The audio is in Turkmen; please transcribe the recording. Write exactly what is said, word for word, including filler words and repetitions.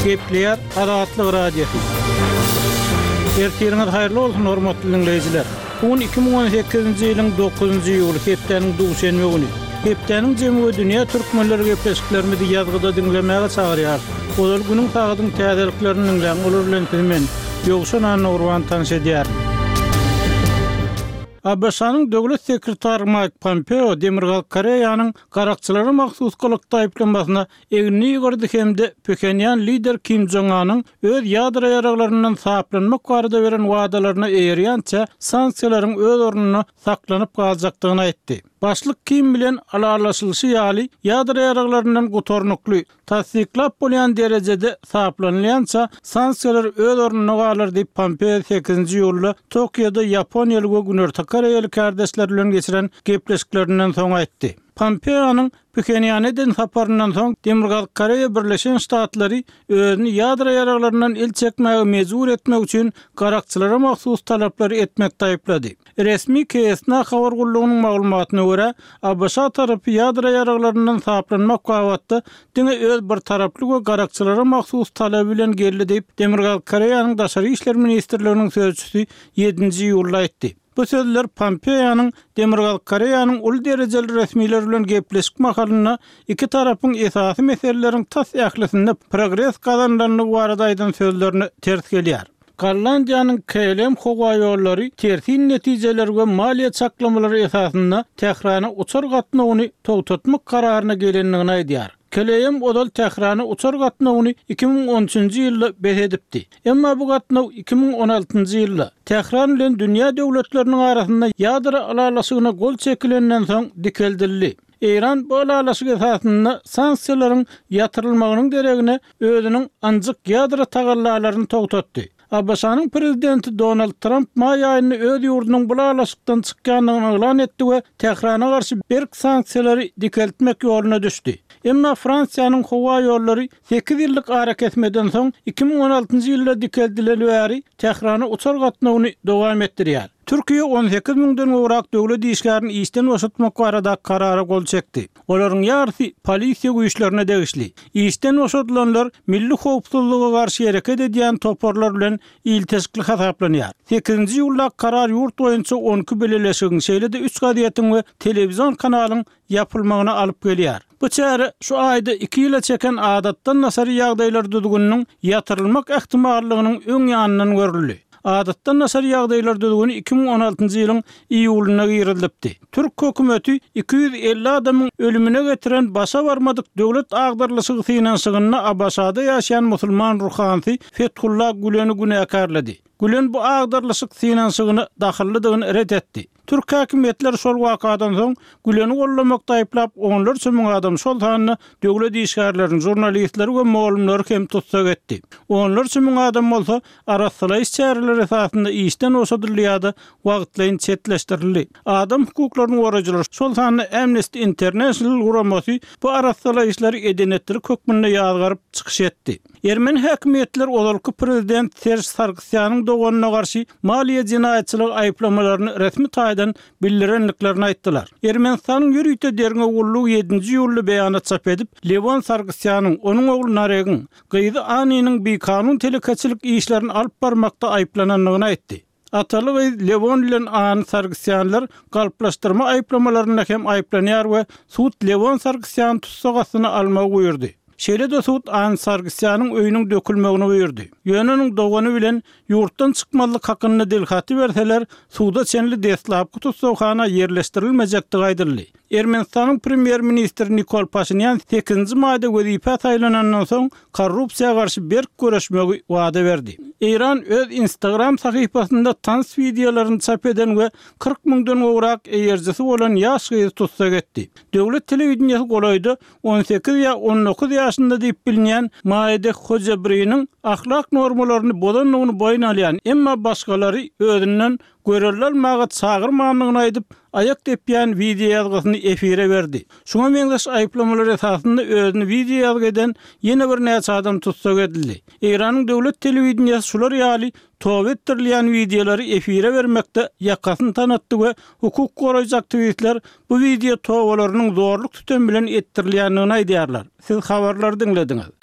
Gepleyer Adatlyk radiosu. Ertiriniz hayırlı olsun hormatly dinleyijiler. Bugün iki bin on sekizinji ýylyň dokuzunjy ýyly hepdeniň duşenme güni. Hepdeniň jemy dünýä türkmenleri gepleşiklerimizi ýazgyda dinlemäge çagyrýar. Ol günüň taýdyň täzeliklerini bilen olar bilen filmen ýogşan Nurwan tanış edýär. A B S-nyň döwlet sekretary Mike Pompeo Demirgal Koreýanyň garakçylary maksus golykda aýplanmasyna egni ýygyrdy hemde Pökenýan lider Kim Jong-un'yň öz ýadro ýaraglaryndan saplanmak barada beren wadalaryna eýerýänçä sanksiýalaryň öz ornuny saklanyp galjakdygyny aýtdy. Başlyk Kim bilen alarlaşylyşy ýaly ýadro ýaraglaryndan gutornukly tasdiklap bolýan derejede saplanylýança sanksiýalar öz ornuny galar diýip Pompeo sekizinji ýylda Tokyoda Ýaponiýaly Güney Koreýaly kardeşler bilen geçiren gepleşiklerinden soň aýtdy. Pompeo'nun Pökenýanyň saparyndan soň Demirgal Koreýa Birleşen Ştatlary özüni ýadro ýaraglaryndan el çekmäge mejbur etmek üçin garakçylara maksus talaplary etmekde aýplady. Resmi K S N habar gullugynyň maglumatyna görä, A B S tarapy ýadro ýaraglaryndan saplanmak wagtynda diňe öz bir taraply we garakçylara maksus talap bilen geldi diýip Demirgal Koreýanyň daşary işler ministrliginiň sözçüsü ýedinji ýylda aýtdy. Bu sözler Pompeo'nun Demirgal Koreýanyň ul derejeli resmiler bilen gepleşik mahalyna iki tarapyň esasy meseleleriň tas ýaklasynda progress kazandygyny barada aýdan sözlerini ters gelýär. Gollandiýanyň K L M howa ýollary tersin netijeler we maliýe çaklamalary esasynda Tehrana uçar gatnawyny togtatmak kararyna gelendigini aýdýar. K L M odal Tehrana uçar gatnawyny iki bin on üçinji ýylda beredipdi. Emma bu gatnaw iki bin on altynjy ýylda Tehran bilen dünýä döwletleriniň arasynda ýadro alarlaşygyna gol çekilenden soň dikeldildi. Iran bu alarlaşyk esasynda sanksiýalaryň ýatyrylmagynyň deregine özüniň anjyk ýadro tagallalaryny togtatdy. A B S-nyň prezidenti Donald Trump may aýyny öz ýurdunyň bu alarlaşykdan çykkanlygyny elan etdi we Tehrana garşy berk sanksiýalary dikeltmek ýoluna düşdi. Emma Fransiýanyň howa ýollary sekiz ýyllyk hareketmeden soň iki bin on altynjy ýylda dikeldiler we Tehrana uçar gatnawyny dowam etdirýär. Türkiýe on sekiz miňden gowrak döwlet işgärini işden boşaltmak barada karara gol çekdi. Olaryň ýarysy polisiýa güýçlerine degişli. İşden boşaltylanlar milli howpsuzlyga garşy hereket edýän toporlar bilen ilteşikli hasaplanýar. sekizinji ýylda karar ýurt boýunça on iki beleleşigiň şeýlede üç gaziýetiň we telewizyon kanalynyň ýapylmagyna alyp gelýär. Bu çäre şu aýda iki ýyla çeken adatdan nasary ýagdaýlar düzgüniniň ýatyrylmak ähtimallygynyň öň ýanyndan görüldi. Adatdan nasary ýagdaýlar düzgüni iki bin on altynjy ýylyň iýulyna girilipdi. Türk hökümeti iki yüz elli adamyň ölümine getiren başa barmadyk döwlet agdarlyşygy finansygyny A B S-da ýaşaýan musulman ruhansy Fethullah Güleni günäkarlady. Gülen bu agdarlyşyk finansygyny dahillydygyny ret etdi. Türk häkimetleri şol wakadan soň Güleni gollamakda aýplap onlar çymyň adam şol tanyny döwlet işgärleriniň jurnalistleri we mollumlary hem tutsak etdi. Onlar çymyň adam bolsa arassylaýyş çäreleri esasynda işden oşadylýardy, wagtlaýyn çetleşdirildi. Adam hukuklaryny goraýjylar şol tanyny Amnesty International guramasy bu arassylaýyşlary edenetleri kökmünde ýazgaryp çykyş etdi. Ermeni häkimetleri olalky prezident Serj Sargsyan'yň doganyna garşy maliýe jinaýatçylyk aýplamalaryny resmi taýdan bildirenliklerini aýtdylar. Ermenistanyň ýürüýte derine gullugy ýedinji ýylda beýanat çap edip, Levon Sargsyan'yň onuň ogly Naregin Gyzy Anynyň bir kanun telekeçilik işlerini alyp barmakda aýplananlygyny aýtdy. Ataly Levon bilen Any Sargsyanlar galplaşdyrma aýplamalaryna hem aýplanýar we sud Levon Sargsyan tutsagasyny almagy buyurdy. Şeýle sud Any Sargsyan'yň öýüniň dökülmegini buyurdy. Ýöneň dogany bilen ýurtdan çykmalyk hakyny delhaty berseler, suda çenli deslapky tutsagana ýerleşdirilmejekdi gaýdyldy. Ermenistanyň premier ministri Nikol Pashinyan sekizinji maýda wezipe taýlanandan soň korrupsiýaga garşy berk göreşmegi wada berdi. Iran öz Instagram sahypasynda tans videolaryny çap eden we kırk miňden gowrak eýerjisi bolan ýaş gyzy tutsak etdi. Döwlet telewizionyasy golaýdy on sekiz ýa on dokuz ýaşynda diýip bilinýän Maide Hojabriýanyň ahlak normalaryny bodanlygyny boýun alýan, emma başgalary özünden görelmäge çagyrmanlygyny aýdyp ayak tepýän video ýazgysyny efire berdi. Şuňa meňdeş aýplamalar esasynda özüni video ýazgy eden ýene bir näçe adam tutsak edildi. Iranyň döwlet telewizionyasy şular ýaly towap etdirilýän videolary efire bermekde ýakasyny tanatdy we hukuk goraýjy aktivistler bu video towapalarynyň zorluk tutan bilen etdirilýändigini aýdýarlar. Siz habarlary dinlediňiz.